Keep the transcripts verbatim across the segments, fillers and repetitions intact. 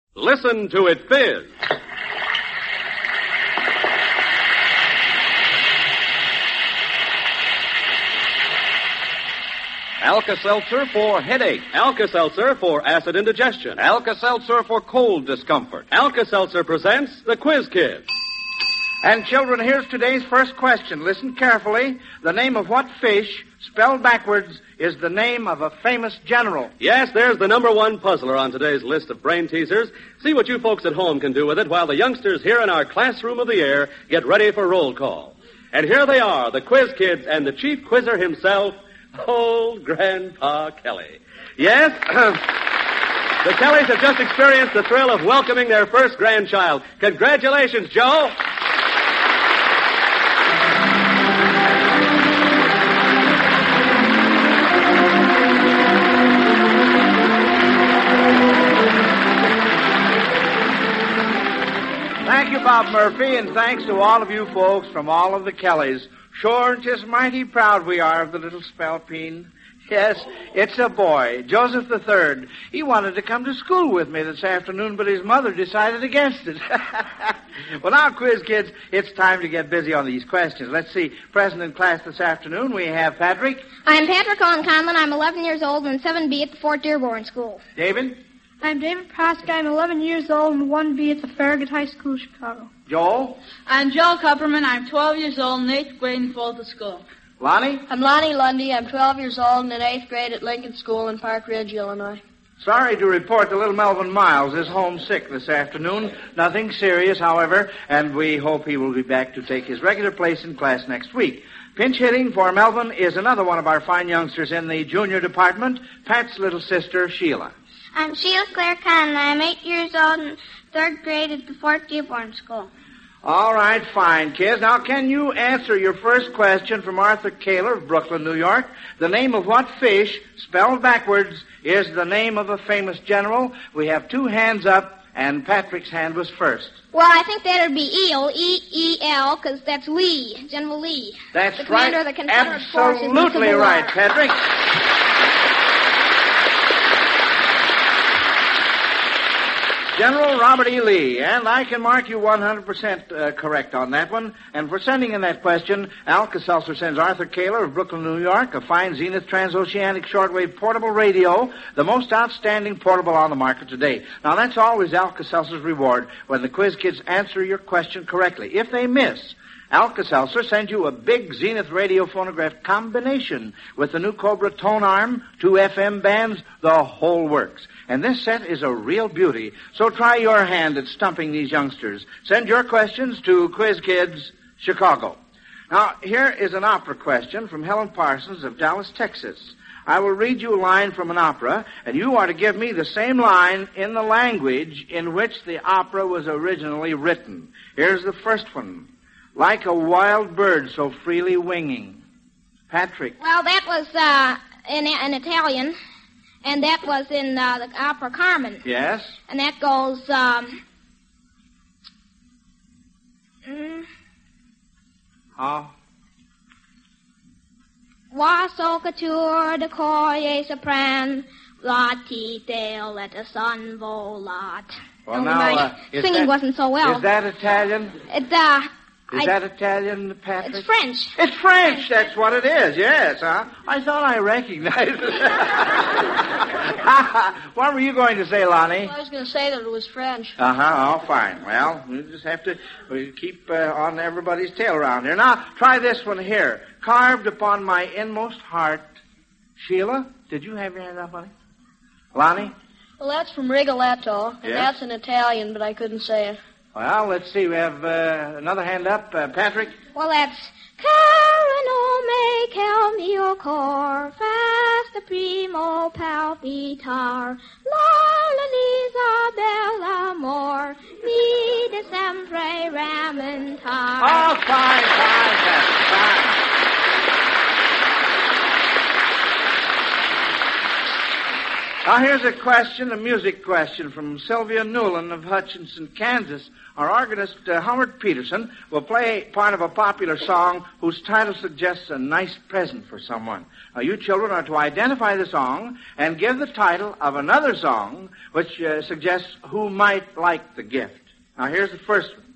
Listen to it fizz. Alka-Seltzer for headache. Alka-Seltzer for acid indigestion. Alka-Seltzer for cold discomfort. Alka-Seltzer presents the Quiz Kids. And children, here's today's first question. Listen carefully. The name of what fish, spelled backwards, is the name of a famous general? Yes, there's the number one puzzler on today's list of brain teasers. See what you folks at home can do with it while the youngsters here in our classroom of the air get ready for roll call. And here they are, the Quiz Kids and the chief quizzer himself, old Grandpa Kelly. Yes, the Kellys have just experienced the thrill of welcoming their first grandchild. Congratulations, Joe. Thank you, Bob Murphy, and thanks to all of you folks from all of the Kellys. Sure, just mighty proud we are of the little spalpeen. Yes, it's a boy, Joseph the Third. He wanted to come to school with me this afternoon, but his mother decided against it. Well, now, Quiz Kids, it's time to get busy on these questions. Let's see. Present in class this afternoon, we have Patrick. I'm Patrick Owen Conlon. I'm eleven years old and seven B at the Fort Dearborn School. David. I'm David Prosk. I'm eleven years old and one B at the Farragut High School, Chicago. Joel. I'm Joel Kupperman. I'm twelve years old and eighth grade in Fulton School. Lonnie. I'm Lonnie Lundy. I'm twelve years old and in eighth grade at Lincoln School in Park Ridge, Illinois. Sorry to report that little Melvin Miles is homesick this afternoon. Nothing serious, however, and we hope he will be back to take his regular place in class next week. Pinch hitting for Melvin is another one of our fine youngsters in the junior department, Pat's little sister, Sheila. I'm Sheila Claire Conlon. I'm eight years old and third grade at the Fort Dearborn School. All right, fine, kids. Now, can you answer your first question from Arthur Kaler of Brooklyn, New York? The name of what fish, spelled backwards, is the name of a famous general? We have two hands up, and Patrick's hand was first. Well, I think that would be Eel, E E L, because that's Lee, General Lee. That's the right. commander of the Confederate forces in the Absolutely Civil right, War. Patrick. General Robert E. Lee, and I can mark you one hundred percent uh, correct on that one. And for sending in that question, Alka-Seltzer sends Arthur Kaler of Brooklyn, New York, a fine Zenith transoceanic shortwave portable radio, the most outstanding portable on the market today. Now, that's always Alka-Seltzer's reward when the Quiz Kids answer your question correctly. If they miss, Alka-Seltzer sends you a big Zenith radio phonograph combination with the new Cobra tone arm, two F M bands, the whole works. And this set is a real beauty, so try your hand at stumping these youngsters. Send your questions to Quiz Kids, Chicago. Now, here is an opera question from Helen Parsons of Dallas, Texas. I will read you a line from an opera, and you are to give me the same line in the language in which the opera was originally written. Here's the first one. Like a wild bird so freely winging. Patrick. Well, that was uh, in, in Italian, and that was in uh, the opera Carmen. Yes? And that goes, um... Mm, How? Va so couture de coye sopran, lati dale let the sun volat. Well, Oh, now, my uh, is singing that- wasn't so well. Is that Italian? It, uh... Is I, that Italian, Patrick? It's French. It's French, that's what it is, yes, huh? I thought I recognized it. What were you going to say, Lonnie? Well, I was going to say that it was French. Uh-huh, oh, fine. Well, we just have to we keep uh, on everybody's tail around here. Now, try this one here. Carved upon my inmost heart. Sheila, did you have your hand up, honey? Lonnie? Well, that's from Rigoletto, and Yes? that's in Italian, but I couldn't say it. Well, let's see. We have uh, another hand up. Uh, Patrick? Well, that's... Carino me cal mio cor, fast primo palpitar, la Lisa bell'amor, mi de sempre ramentar. Oh, fine, fine, Patrick, fine. Now, here's a question, a music question from Sylvia Newland of Hutchinson, Kansas. Our organist, uh, Howard Peterson, will play part of a popular song whose title suggests a nice present for someone. Now, you children are to identify the song and give the title of another song which uh, suggests who might like the gift. Now, here's the first one.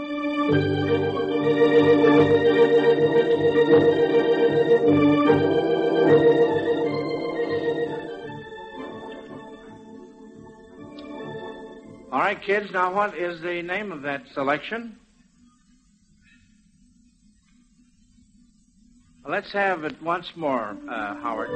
All right, kids, now what is the name of that selection? Let's have it once more, uh, Howard.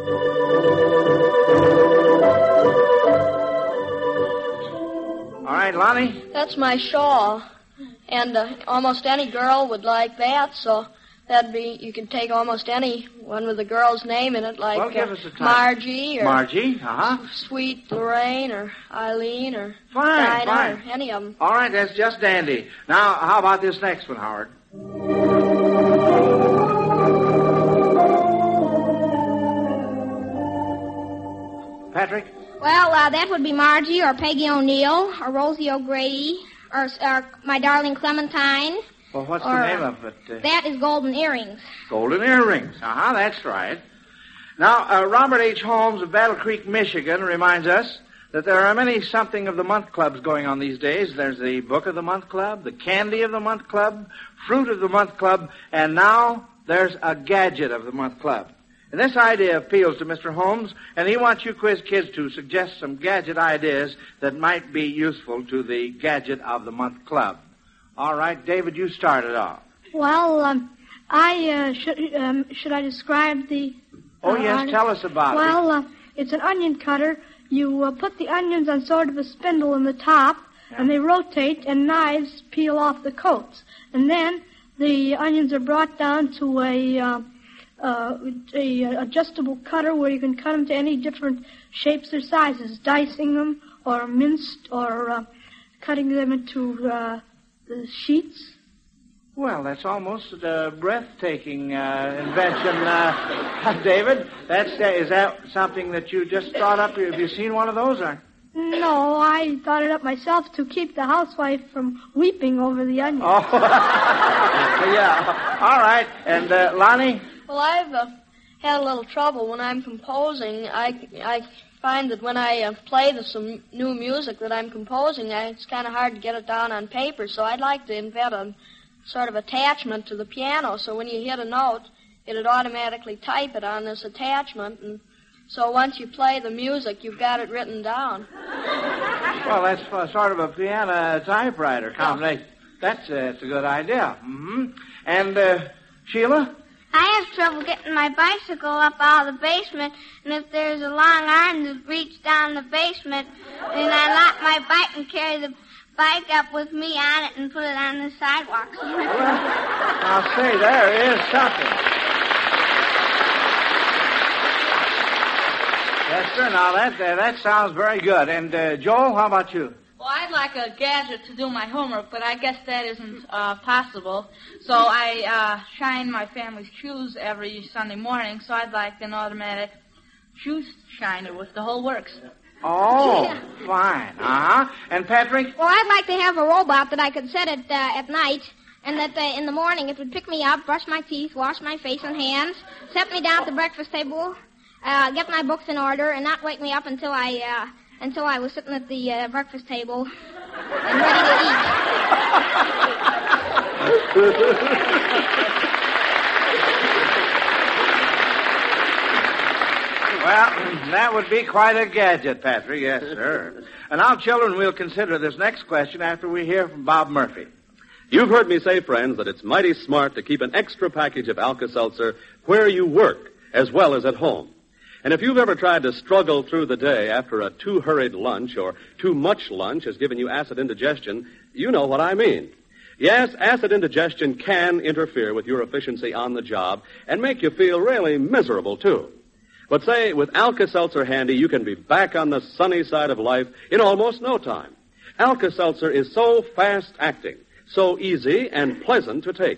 All right, Lonnie? That's my shawl. And uh, almost any girl would like that, so that'd be, you could take almost any one with a girl's name in it, like well, give uh, us a title. Margie or Margie, uh-huh. Sweet Lorraine or Eileen or Fine, Dinah fine. or any of them. All right, that's just dandy. Now, how about this next one, Howard? Patrick? Well, uh, that would be Margie or Peggy O'Neill or Rosie O'Grady or, or My Darling Clementine. Well, what's or, the name of it? Uh, That is Golden Earrings. Golden Earrings. Uh-huh, that's right. Now, uh, Robert H. Holmes of Battle Creek, Michigan, reminds us that there are many something of the month clubs going on these days. There's the Book of the Month Club, the Candy of the Month Club, Fruit of the Month Club, and now there's a Gadget of the Month Club. And this idea appeals to Mister Holmes, and he wants you quiz kids to suggest some gadget ideas that might be useful to the Gadget of the Month Club. All right, David, you start it off. Well, um, I uh, should um, should I describe the? Oh uh, yes, artist? tell us about well, it. Well, uh, it's an onion cutter. You uh, put the onions on sort of a spindle in the top, Yeah. and they rotate, and knives peel off the coats, and then the onions are brought down to a. Uh, Uh, a uh, adjustable cutter where you can cut them to any different shapes or sizes, dicing them or minced or uh, cutting them into uh, the sheets. Well, that's almost a breathtaking uh, invention, uh, David. That's uh, is that something that you just thought up? Have you seen one of those? Or? No, I thought it up myself to keep the housewife from weeping over the onions. Oh, yeah. All right. And uh, Lonnie? Well, I've uh, had a little trouble when I'm composing. I, I find that when I uh, play the, some new music that I'm composing, I, it's kind of hard to get it down on paper, so I'd like to invent a sort of attachment to the piano, so when you hit a note, it'd automatically type it on this attachment, and so once you play the music, you've got it written down. Well, that's uh, sort of a piano typewriter combination. That's, uh, that's a good idea. Mm-hmm. And, uh, Sheila? I have trouble getting my bicycle up out of the basement, and if there's a long arm that reaches down the basement, then I lock my bike and carry the bike up with me on it and put it on the sidewalk. I'll say, there is something. Yes, sir. Now, that uh, that sounds very good. And, uh, Joel, how about you? Well, I'd like a gadget to do my homework, but I guess that isn't uh, possible. So I uh, shine my family's shoes every Sunday morning, so I'd like an automatic shoe shiner with the whole works. Oh, fine. Uh-huh. And Patrick? Well, I'd like to have a robot that I could set it uh, at night, and that uh, in the morning it would pick me up, brush my teeth, wash my face and hands, set me down at the breakfast table, uh, get my books in order, and not wake me up until I... Uh, Until I was sitting at the uh, breakfast table and ready to eat. Well, that would be quite a gadget, Patrick. Yes, sir. And now, children, we'll consider this next question after we hear from Bob Murphy. You've heard me say, friends, that it's mighty smart to keep an extra package of Alka-Seltzer where you work as well as at home. And if you've ever tried to struggle through the day after a too hurried lunch or too much lunch has given you acid indigestion, you know what I mean. Yes, acid indigestion can interfere with your efficiency on the job and make you feel really miserable, too. But say, with Alka-Seltzer handy, you can be back on the sunny side of life in almost no time. Alka-Seltzer is so fast-acting, so easy and pleasant to take.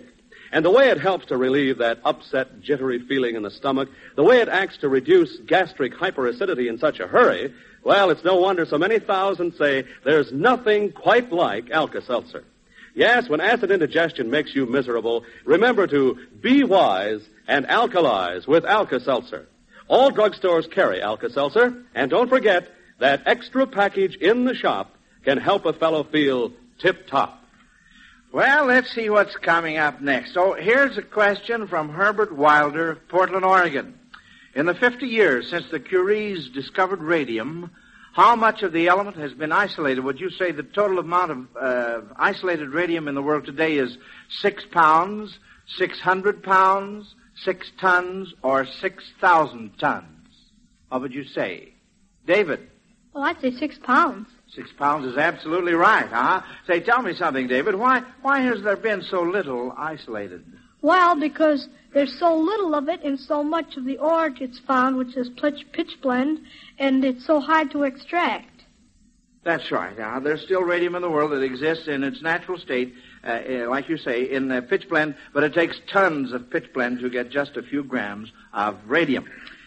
And the way it helps to relieve that upset, jittery feeling in the stomach, the way it acts to reduce gastric hyperacidity in such a hurry, well, it's no wonder so many thousands say there's nothing quite like Alka-Seltzer. Yes, when acid indigestion makes you miserable, remember to be wise and alkalize with Alka-Seltzer. All drugstores carry Alka-Seltzer, and don't forget that extra package in the shop can help a fellow feel tip-top. Well, let's see what's coming up next. So here's a question from Herbert Wilder of Portland, Oregon. In the fifty years since the Curies discovered radium, how much of the element has been isolated? Would you say the total amount of uh, isolated radium in the world today is six pounds, six hundred pounds, six tons, or six thousand tons? What would you say? David? Well, I'd say six pounds. Six pounds is absolutely right, huh? Say, tell me something, David. Why why has there been so little isolated? Well, because there's so little of it in so much of the ore it's found, which is pitch, pitch blende, and it's so hard to extract. That's right. Now, there's still radium in the world that exists in its natural state, uh, uh, like you say, in uh, pitch blende, but it takes tons of pitch blende to get just a few grams of radium.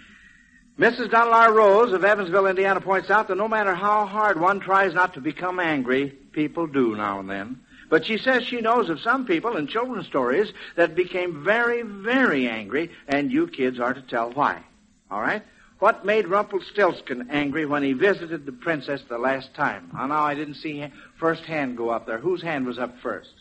Missus Dunlar Rose of Evansville, Indiana, points out that no matter how hard one tries not to become angry, people do now and then. But she says she knows of some people in children's stories that became very, very angry, and you kids are to tell why. All right? What made Rumpelstiltskin angry when he visited the princess the last time? Oh, no, I didn't see first hand go up there. Whose hand was up first?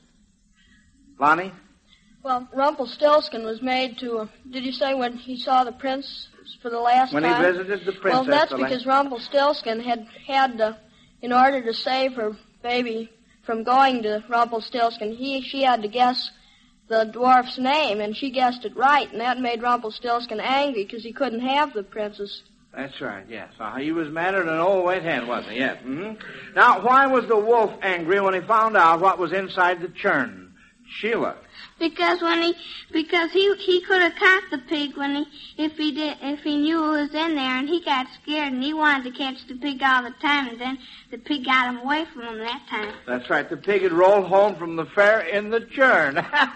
Lonnie? Well, Rumpelstiltskin was made to, uh, did you say when he saw the prince for the last when time? When he visited the princess. Well, that's the because last... Rumpelstiltskin had, had uh, in order to save her baby from going to Rumpelstiltskin, he, she had to guess the dwarf's name, and she guessed it right, and that made Rumpelstiltskin angry because he couldn't have the princess. That's right, yes. Uh, he was madder than an old white hen, wasn't he? Yes. Mm-hmm. Now, why was the wolf angry when he found out what was inside the churn? Sheila. Because when he, because he he could have caught the pig when he, if he did, if he knew it was in there, and he got scared and he wanted to catch the pig all the time, and then the pig got him away from him that time. That's right. The pig had rolled home from the fair in the churn,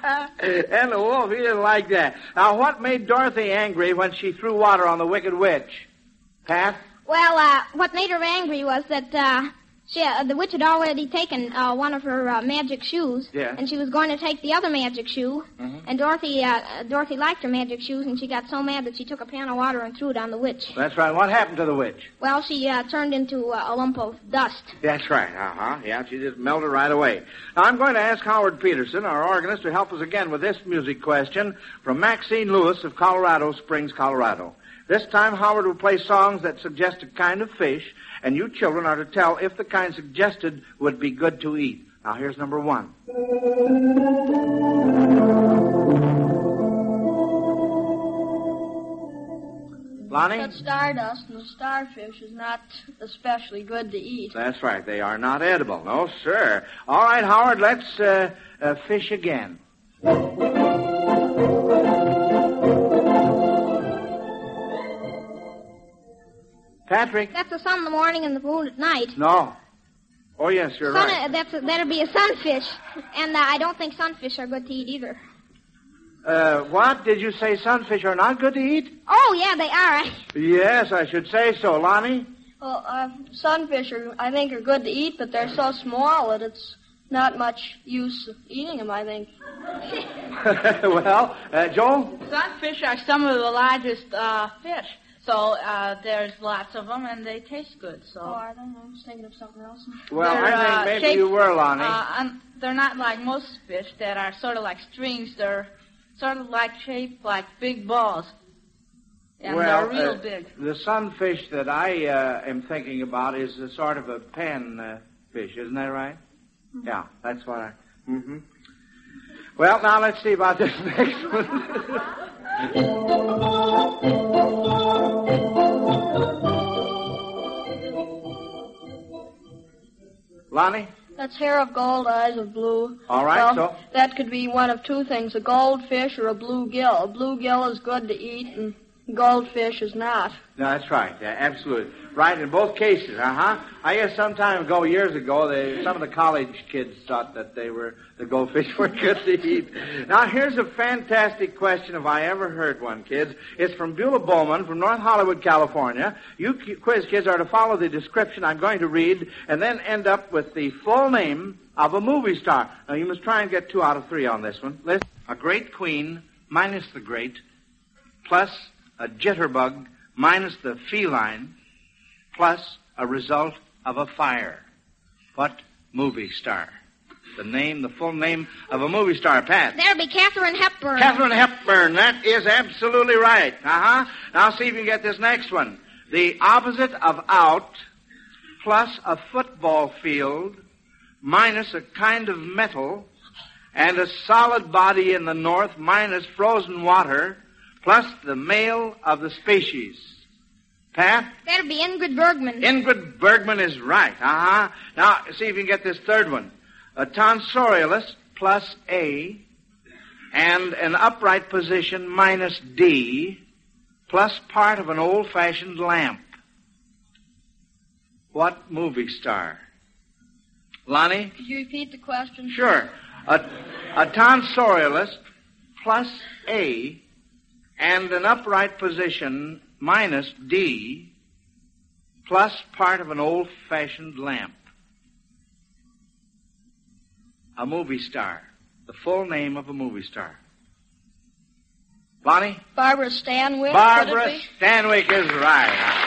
and the wolf, he didn't like that. Now, what made Dorothy angry when she threw water on the Wicked Witch? Pat? Well, uh, what made her angry was that uh, she, uh, the witch had already taken uh, one of her uh, magic shoes, yeah. and she was going to take the other magic shoe. Mm-hmm. And Dorothy, uh, Dorothy liked her magic shoes, and she got so mad that she took a pan of water and threw it on the witch. That's right. What happened to the witch? Well, she uh, turned into uh, a lump of dust. That's right. Uh-huh. Yeah, she just melted right away. Now, I'm going to ask Howard Peterson, our organist, to help us again with this music question from Maxine Lewis of Colorado Springs, Colorado. This time, Howard will play songs that suggest a kind of fish, and you children are to tell if the kind suggested would be good to eat. Now, here's number one. Lonnie? But stardust and the starfish is not especially good to eat. That's right. They are not edible. No, sir. All right, Howard, let's uh, uh, fish again. Patrick? That's the sun in the morning and the moon at night. No. Oh, yes, you're sun, right. Uh, that's a, that'd be a sunfish. And uh, I don't think sunfish are good to eat either. Uh, what? Did you say sunfish are not good to eat? Oh, yeah, they are. Yes, I should say so. Lonnie? Well, uh, sunfish are, I think, are good to eat, but they're so small that it's not much use eating them, I think. Well, uh, Joel? Sunfish are some of the largest uh, fish. So uh, there's lots of them, and they taste good. So. Oh, I don't know. I was thinking of something else. Well, they're, I think uh, maybe shaped, you were, Lonnie. Uh, and they're not like most fish that are sort of like strings. They're sort of like shaped like big balls. And well, they're real uh, big. The sunfish that I uh, am thinking about is a sort of a pan uh, fish, isn't that right? Mm-hmm. Yeah, that's what I... Mm-hmm. Well, now let's see about this next one. Lonnie? That's Hair of Gold, Eyes of Blue. All right, well, so? That could be one of two things, a goldfish or a bluegill. A bluegill is good to eat, and Goldfish is not. No, that's right. Yeah, absolutely. Right in both cases, uh-huh. I guess some time ago, years ago, they, some of the college kids thought that they were, the goldfish were good to eat. Now, here's a fantastic question if I ever heard one, kids. It's from Beulah Bowman from North Hollywood, California. You quiz kids are to follow the description I'm going to read and then end up with the full name of a movie star. Now, you must try and get two out of three on this one. Listen. A great queen minus the great plus a jitterbug minus the feline plus a result of a fire. What movie star? The name, the full name of a movie star, Pat. There'll be Katharine Hepburn. Katharine Hepburn. That is absolutely right. Uh-huh. Now see if you can get this next one. The opposite of out plus a football field minus a kind of metal and a solid body in the north minus frozen water plus the male of the species. Pat? That'll be Ingrid Bergman. Ingrid Bergman is right. Uh-huh. Now, see if you can get this third one. A tonsorialist plus A and an upright position minus D plus part of an old-fashioned lamp. What movie star? Lonnie? Could you repeat the question? Sure. A, a tonsorialist plus A and an upright position minus D plus part of an old-fashioned lamp. A movie star. The full name of a movie star. Bonnie? Barbara Stanwyck. Barbara Stanwyck is right.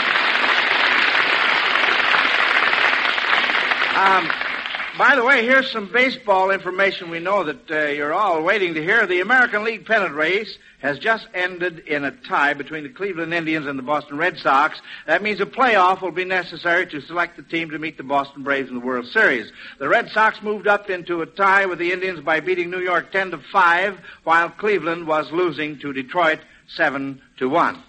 Um, by the way, here's some baseball information we know that uh, you're all waiting to hear. The American League pennant race has just ended in a tie between the Cleveland Indians and the Boston Red Sox. That means a playoff will be necessary to select the team to meet the Boston Braves in the World Series. The Red Sox moved up into a tie with the Indians by beating New York ten to five, while Cleveland was losing to Detroit seven to one.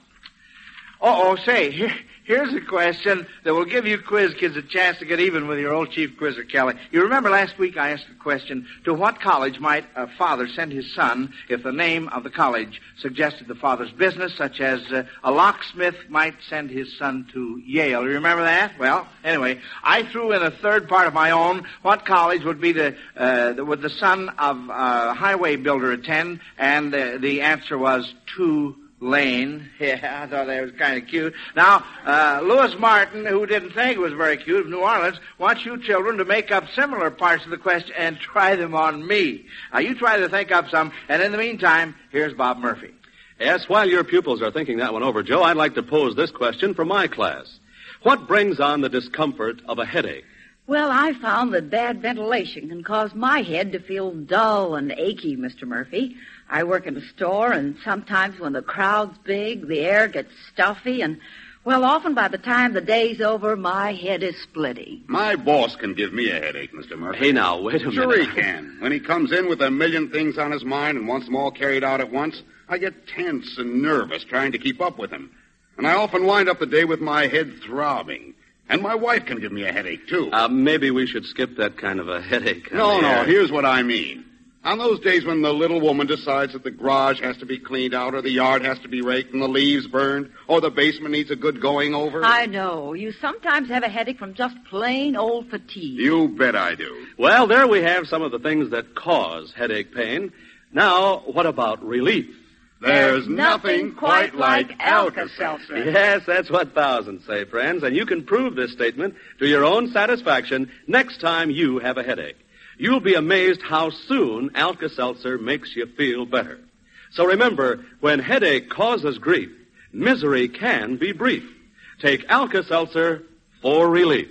Uh-oh, say, here, here's a question that will give you quiz kids a chance to get even with your old chief quizzer, Kelly. You remember last week I asked the question, to what college might a father send his son if the name of the college suggested the father's business, such as uh, a locksmith might send his son to Yale. You remember that? Well, anyway, I threw in a third part of my own. What college would be the, uh, the would the son of a highway builder attend? And uh, the answer was two. Lane. Yeah, I thought that was kind of cute. Now, uh, Lewis Martin, who didn't think it was very cute, of New Orleans, wants you children to make up similar parts of the question and try them on me. Now, you try to think up some, and in the meantime, here's Bob Murphy. Yes, while your pupils are thinking that one over, Joe, I'd like to pose this question for my class. What brings on the discomfort of a headache? Well, I found that bad ventilation can cause my head to feel dull and achy, Mister Murphy. I work in a store, and sometimes when the crowd's big, the air gets stuffy, and, well, often by the time the day's over, my head is splitting. My boss can give me a headache, Mister Murphy. Hey, now, wait a minute. Sure he can. When he comes in with a million things on his mind and wants them all carried out at once, I get tense and nervous trying to keep up with him. And I often wind up the day with my head throbbing. And my wife can give me a headache, too. Uh, maybe we should skip that kind of a headache. No, no, here's what I mean. On those days when the little woman decides that the garage has to be cleaned out, or the yard has to be raked and the leaves burned, or the basement needs a good going over. I know. You sometimes have a headache from just plain old fatigue. You bet I do. Well, there we have some of the things that cause headache pain. Now, what about relief? There's nothing quite like Alka-Seltzer. Yes, that's what thousands say, friends, and you can prove this statement to your own satisfaction next time you have a headache. You'll be amazed how soon Alka-Seltzer makes you feel better. So remember, when headache causes grief, misery can be brief. Take Alka-Seltzer for relief.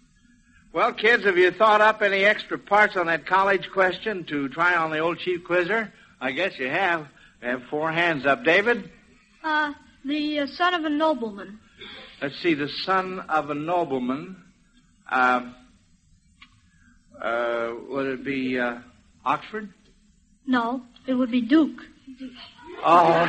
Well, kids, have you thought up any extra parts on that college question to try on the old chief quizzer? I guess you have. We have four hands up. David? Uh, the uh, son of a nobleman. Let's see, the son of a nobleman. Uh... Uh, would it be, uh, Oxford? No, it would be Duke. Oh,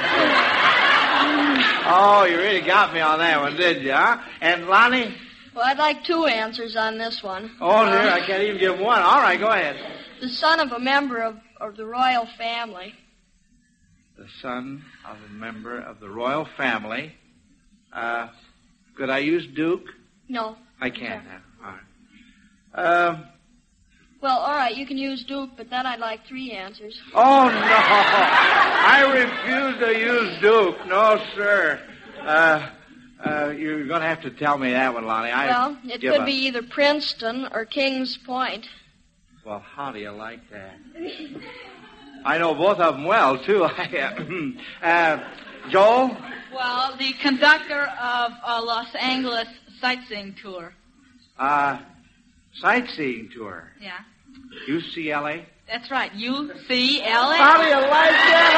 oh, you really got me on that one, did you, huh? And Lonnie? Well, I'd like two answers on this one. Oh, dear, uh, I can't even give one. All right, go ahead. The son of a member of, of the royal family. the son of a member of the royal family. Uh, could I use Duke? No. I can't. Okay. All right. Um. Well, all right, you can use Duke, but then I'd like three answers. Oh, no. I refuse to use Duke. No, sir. Uh, uh, you're going to have to tell me that one, Lonnie. I well, it could up. be either Princeton or Kings Point. Well, how do you like that? I know both of them well, too. uh, Joel? Well, the conductor of a Los Angeles sightseeing tour. Uh, sightseeing tour? Yeah. U C L A? That's right, U C L A. How do you like that?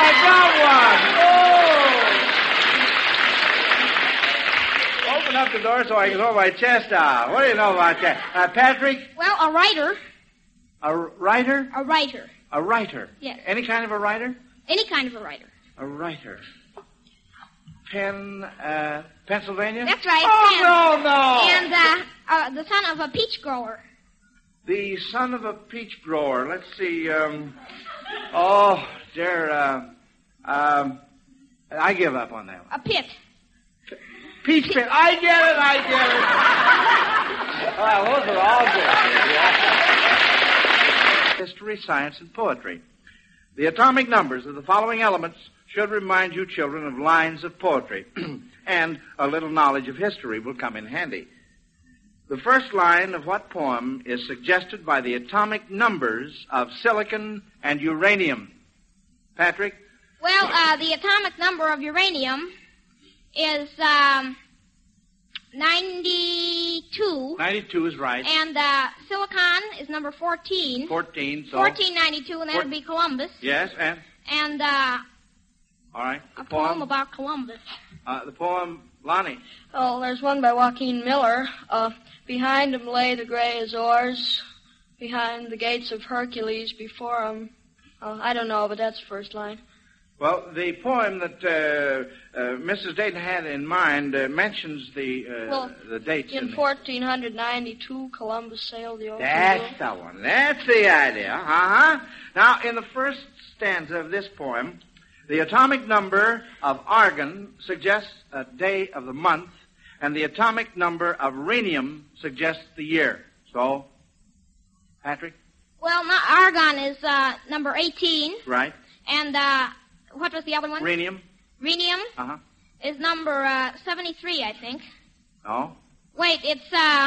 I got one! Oh! Open up the door so I can throw my chest out. What do you know about that? Uh, Patrick? Well, a writer. A writer? A writer. A writer? Yes. Any kind of a writer? Any kind of a writer. A writer. Penn, uh, Pennsylvania? That's right. Oh, Penn. no, no! And, uh, uh, the son of a peach grower. The son of a peach grower. Let's see, um... Oh, dear, uh... Um... I give up on that one. A pit. Peach pit. I get it, I get it. Well, those are all good. History, science, and poetry. The atomic numbers of the following elements should remind you children of lines of poetry, and a little knowledge of history will come in handy. The first line of what poem is suggested by the atomic numbers of silicon and uranium? Patrick? Well, uh, the atomic number of uranium is um, ninety-two. ninety-two is right. And uh, silicon is number fourteen. fourteen, so... fourteen ninety-two, and that would be Columbus. Yes, and? And, uh... All right. A poem, poem about Columbus. Uh, the poem, Lonnie. Oh, there's one by Joaquin Miller. Uh, behind him lay the gray Azores, behind the gates of Hercules, before him. Oh, I don't know, but that's the first line. Well, the poem that uh, uh, Missus Dayton had in mind uh, mentions the uh, well, the dates. In, in fourteen ninety-two, Columbus sailed the ocean. That's the one. That's the idea. Uh-huh. Now, in the first stanza of this poem, the atomic number of argon suggests a day of the month, and the atomic number of rhenium suggests the year. So, Patrick? Well, no, argon is uh, number eighteen. Right. And uh, what was the other one? Rhenium. Rhenium uh-huh. is number uh, seventy-three, I think. Oh? Wait, it's uh,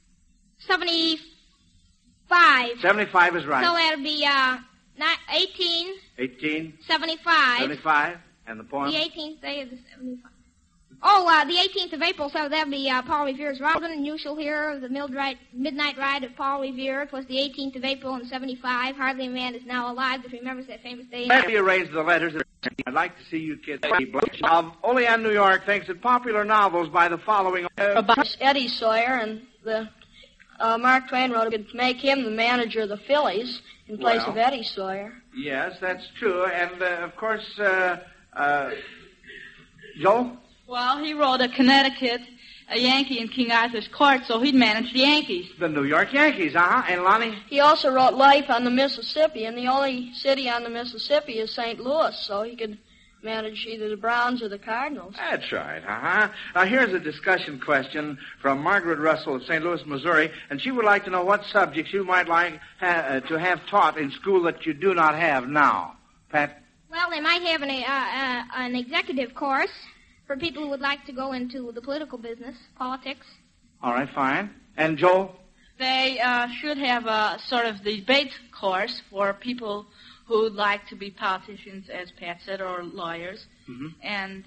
seventy-five. seventy-five is right. So that'll be uh, eighteen. eighteen. seventy-five. seventy-five. And the poem? The eighteenth day of the seventy-five. Oh, uh, the eighteenth of April, so that'll be uh, Paul Revere's Robin, and you shall hear of the midnight, midnight ride of Paul Revere. It was the eighteenth of April in seventy-five. Hardly a man is now alive that remembers that famous day. Let me arrange the letters. I'd like to see you kids. Um, Olean, New York, thanks to popular novels by the following... Uh, About Eddie Sawyer, and the uh, Mark Twain wrote it to make him the manager of the Phillies in place well, of Eddie Sawyer. Yes, that's true. And, uh, of course, uh, uh, Joe? Well, he wrote a Connecticut, a Yankee in King Arthur's court, so he'd manage the Yankees. The New York Yankees, uh-huh. And Lonnie? He also wrote Life on the Mississippi, and the only city on the Mississippi is Saint Louis, so he could manage either the Browns or the Cardinals. That's right, uh-huh. Now, here's a discussion question from Margaret Russell of Saint Louis, Missouri, and she would like to know what subjects you might like ha- uh, to have taught in school that you do not have now. Pat? Well, they might have an, uh, uh, an executive course for people who would like to go into the political business, politics. All right, fine. And Joe? They uh, should have a sort of debate course for people who would like to be politicians, as Pat said, or lawyers. Mm-hmm. And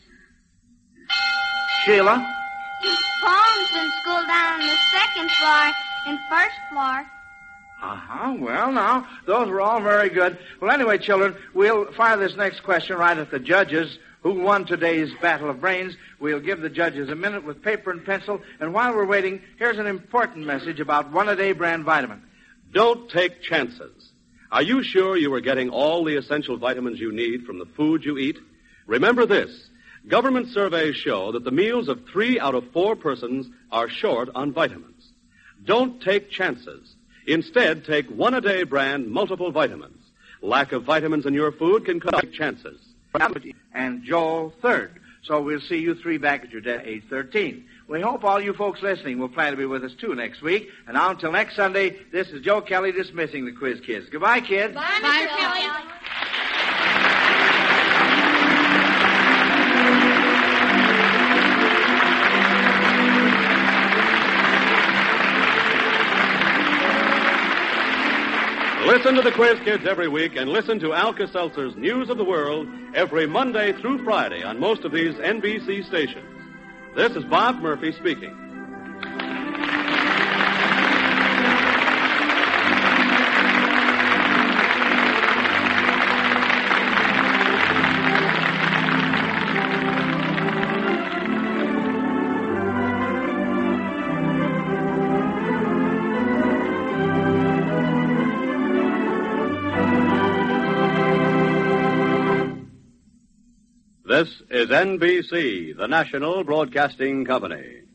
Sheila? Poems in school down on the second floor and first floor. Uh-huh. Well, now, those were all very good. Well, anyway, children, we'll fire this next question right at the judges. Who won today's Battle of Brains? We'll give the judges a minute with paper and pencil. And while we're waiting, here's an important message about One-A-Day brand vitamin. Don't take chances. Are you sure you are getting all the essential vitamins you need from the food you eat? Remember this. Government surveys show that the meals of three out of four persons are short on vitamins. Don't take chances. Instead, take One-A-Day brand multiple vitamins. Lack of vitamins in your food can cause chances. and Joel third. So we'll see you three back at your desk at age thirteen. We hope all you folks listening will plan to be with us, too, next week. And now, until next Sunday, this is Joe Kelly dismissing the Quiz Kids. Goodbye, kids. Bye, Mister Kelly. Listen to the Quiz Kids every week and listen to Alka-Seltzer's News of the World every Monday through Friday on most of these N B C stations. This is Bob Murphy speaking. This is N B C, the national broadcasting company.